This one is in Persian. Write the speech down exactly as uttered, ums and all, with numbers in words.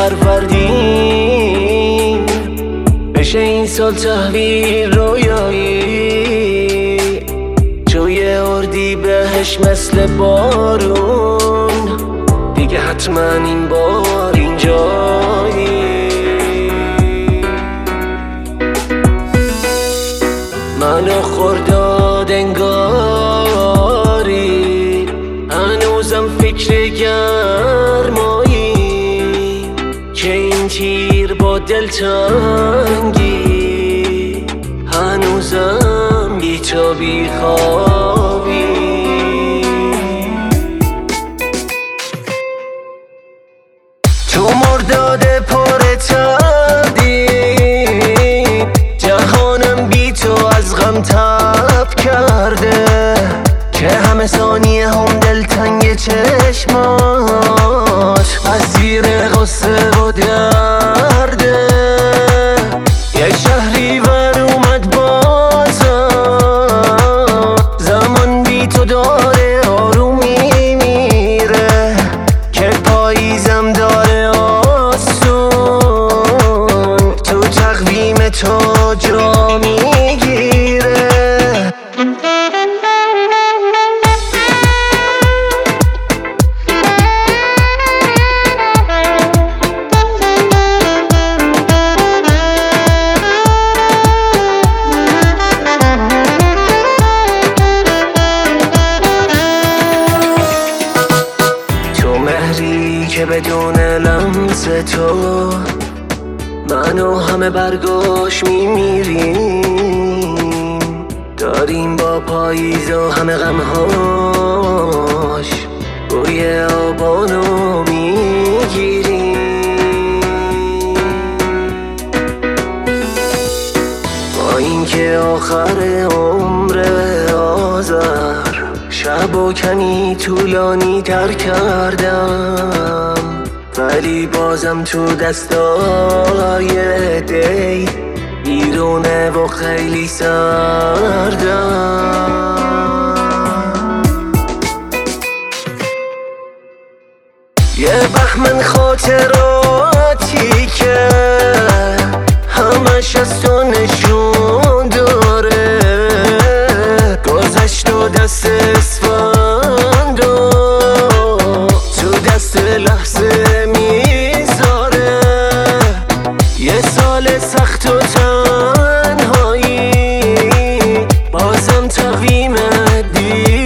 فروردین بشه این سال تحویل رویایی، جوی اردی بهش مثل بارون دیگه حتما این بار اینجایی. منو خرداد انگاری هنوزم فکر گرمایی که این تیر با دلتنگی هنوزم بی تو بی خوابی. تو مرداد پر تردید جهانم بی تو از غم تب کرده که همه ثانیه هم دلتنگ چشمات از زیر غصه و درده. یه شهری ور اومد بازم زمان بی تو داره آرومی میره که پاییزم داره آسون تو تقویم تو جا میگیره. که بدون لمس تو منو همه برگاش میمیریم، داریم با پاییز و همه غمهاش بوی آبانو میگیریم. با اینکه آخر عمر آذر شب و کمی طولانی تر کردم ولی بازم تو دستای دی بیرونه و خیلی سردم. یه بهمن خاطراتی که همش از تو نشون داره گذشت و دست اسفند و تو دست لحظه میذاره. یه سال سخت و تنهایی بازم تقویم دی